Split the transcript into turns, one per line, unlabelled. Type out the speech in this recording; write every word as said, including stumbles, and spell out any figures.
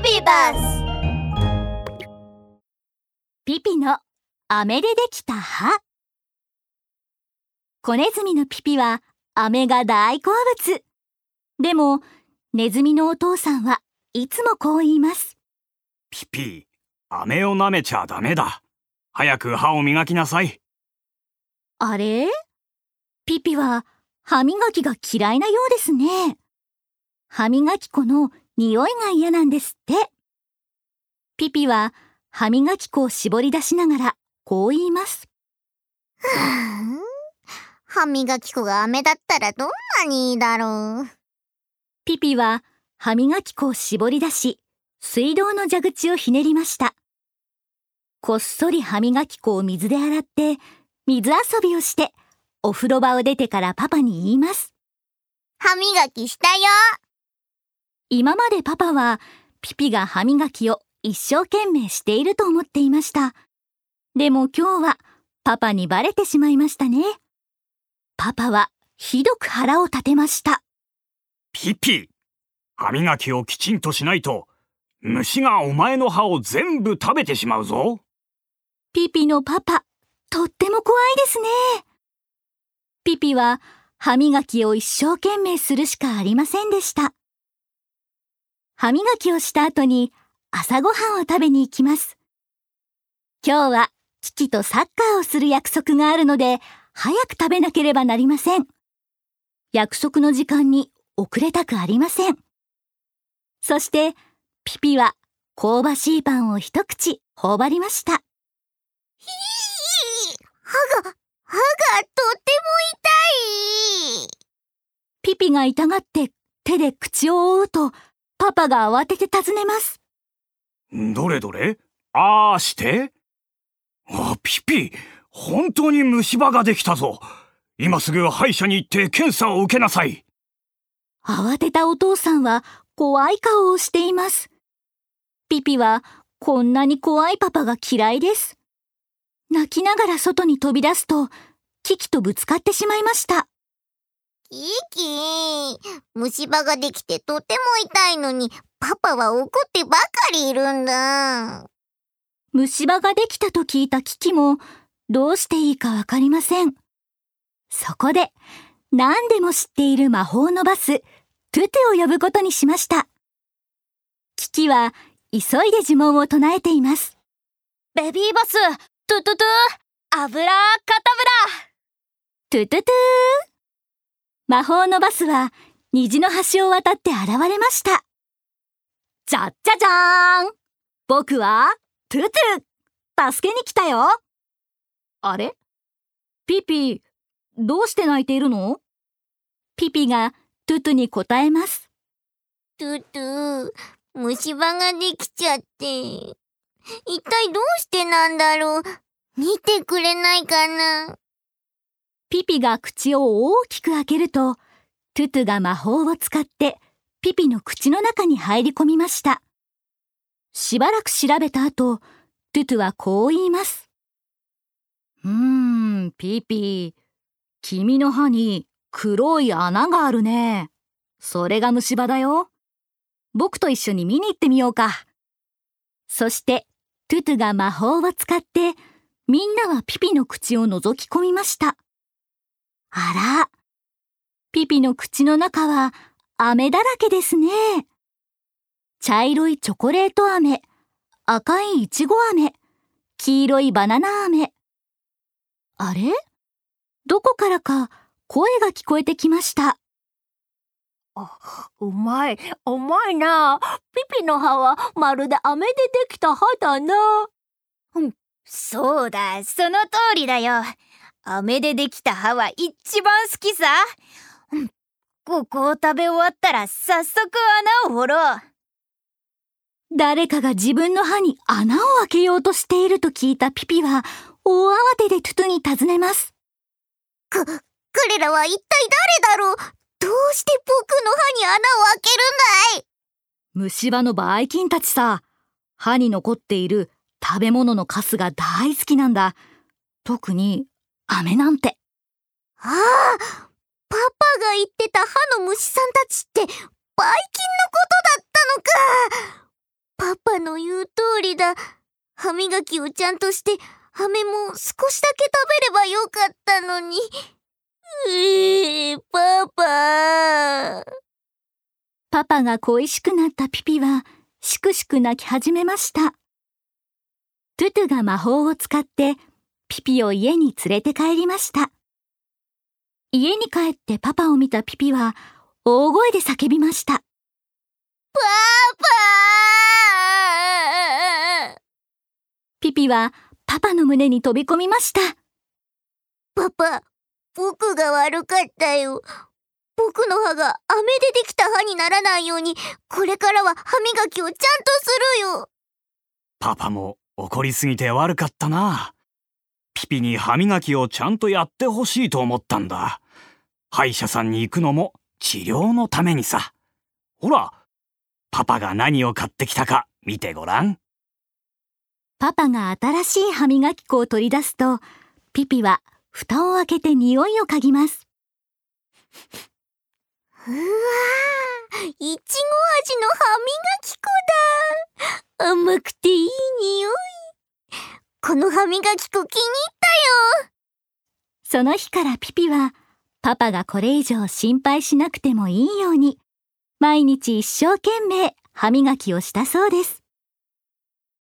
ピバス。
ピピの飴でできた歯。子ネズミのピピは飴が大好物。でもネズミのお父さんはいつもこう言います。
ピピ、飴を舐めちゃダメだ。早く歯を磨きなさい。
あれ？ピピは歯磨きが嫌いなようですね。歯磨き粉の匂いが嫌なんですって。ピピは歯磨き粉を絞り出しながらこう言います。
ふーん、歯磨き粉が飴だったらどんなにいいだろう。
ピピは歯磨き粉を絞り出し、水道の蛇口をひねりました。こっそり歯磨き粉を水で洗って、水遊びをして、お風呂場を出てからパパに言います。
歯磨きしたよ。
今までパパは、ピピが歯磨きを一生懸命していると思っていました。でも今日は、パパにバレてしまいましたね。パパは、ひどく腹を立てました。
ピピ、歯磨きをきちんとしないと、虫がお前の歯を全部食べてしまうぞ。
ピピのパパ、とっても怖いですね。ピピは歯磨きを一生懸命するしかありませんでした。歯磨きをした後に朝ごはんを食べに行きます。今日はキキとサッカーをする約束があるので、早く食べなければなりません。約束の時間に遅れたくありません。そして、ピピは香ばしいパンを一口頬張りました。
ひー、歯が、歯がとっても痛い。
ピピが痛がって手で口を覆うと、パパが慌てて尋ねます。
どれどれ？あーして？あ、ピピ、本当に虫歯ができたぞ。今すぐ歯医者に行って検査を受けなさい。
慌てたお父さんは怖い顔をしています。ピピはこんなに怖いパパが嫌いです。泣きながら外に飛び出すと、キキとぶつかってしまいました。
キキ、虫歯ができてとても痛いのに、パパは怒ってばかりいるんだ。
虫歯ができたと聞いたキキも、どうしていいかわかりません。そこで、何でも知っている魔法のバス、トゥトゥを呼ぶことにしました。キキは、急いで呪文を唱えています。
ベビーバス、トゥトゥトゥ、アブラカタブラ。
トゥトゥトゥー。魔法のバスは虹の橋を渡って現れました。じゃっじゃじゃーん。僕はトゥトゥ。助けに来たよ。あれ？ピピ、どうして泣いているの？ピピがトゥトゥに答えます。
トゥトゥ、虫歯ができちゃって。一体どうしてなんだろう。見てくれないかな。
ピピが口を大きく開けると、トゥトゥが魔法を使ってピピの口の中に入り込みました。しばらく調べた後、トゥトゥはこう言います。うーん、ピピ、君の歯に黒い穴があるね。それが虫歯だよ。僕と一緒に見に行ってみようか。そして、トゥトゥが魔法を使って、みんなはピピの口を覗き込みました。あら、ピピの口の中は飴だらけですね。茶色いチョコレート飴、赤いイチゴ飴、黄色いバナナ飴。あれ？どこからか声が聞こえてきました。
あ、うまい、うまいな。ピピの歯はまるで飴でできた歯だな。
うん、そうだ、その通りだよ。飴でできた歯は一番好きさ。うん、ここを食べ終わったら早速穴を掘ろう。
誰かが自分の歯に穴を開けようとしていると聞いたピピは大慌てでトゥトゥに尋ねます。
く、彼らは一体誰だろう。どうして僕の歯に穴を開けるんだい。
虫歯のばい菌たちさ。歯に残っている食べ物のカスが大好きなんだ。特に飴なんて。
ああ、パパが言ってた歯の虫さんたちってばい菌のことだったのか。パ通りだ。歯磨きをちゃんとして、飴も少しだけ食べればよかったのに。うー、パパ。
パパが恋しくなったピピは、しくしく泣き始めました。トゥトゥが魔法を使って、ピピを家に連れて帰りました。家に帰ってパパを見たピピは、大声で叫びました。パ
パ。
ピピはパパの胸に飛び込みました。
パパ、僕が悪かったよ。僕の歯が飴でできた歯にならないように、これからは歯磨きをちゃんとするよ。
パパも怒りすぎて悪かったな。ピピに歯磨きをちゃんとやってほしいと思ったんだ。歯医者さんに行くのも治療のためにさ。ほら、パパが何を買ってきたか見てごらん。
パパが新しい歯磨き粉を取り出すと、ピピは蓋を開けて匂いを嗅ぎます。
うわー、いちご味の歯磨き粉だ。甘くていい匂い。この歯磨き粉気に入ったよ。
その日からピピは、パパがこれ以上心配しなくてもいいように、毎日一生懸命歯磨きをしたそうです。